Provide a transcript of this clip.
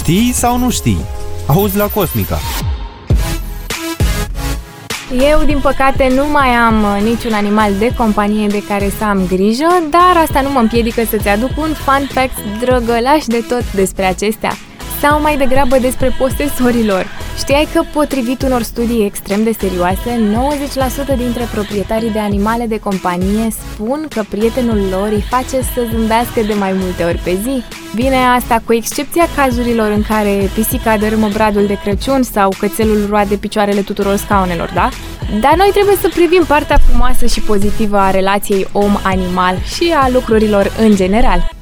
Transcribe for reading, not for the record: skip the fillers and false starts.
Știi sau nu știi? Auzi la Cosmica. Eu, din păcate, nu mai am niciun animal de companie de care să am grijă, dar asta nu mă împiedică să-ți aduc un fun fact drăgălaș de tot despre acestea, sau mai degrabă despre posesorilor. Știai că, potrivit unor studii extrem de serioase, 90% dintre proprietarii de animale de companie spun că prietenul lor îi face să zâmbească de mai multe ori pe zi? Bine, asta cu excepția cazurilor în care pisica dărâmă bradul de Crăciun sau cățelul roade picioarele tuturor scaunelor, da? Dar noi trebuie să privim partea frumoasă și pozitivă a relației om-animal și a lucrurilor în general.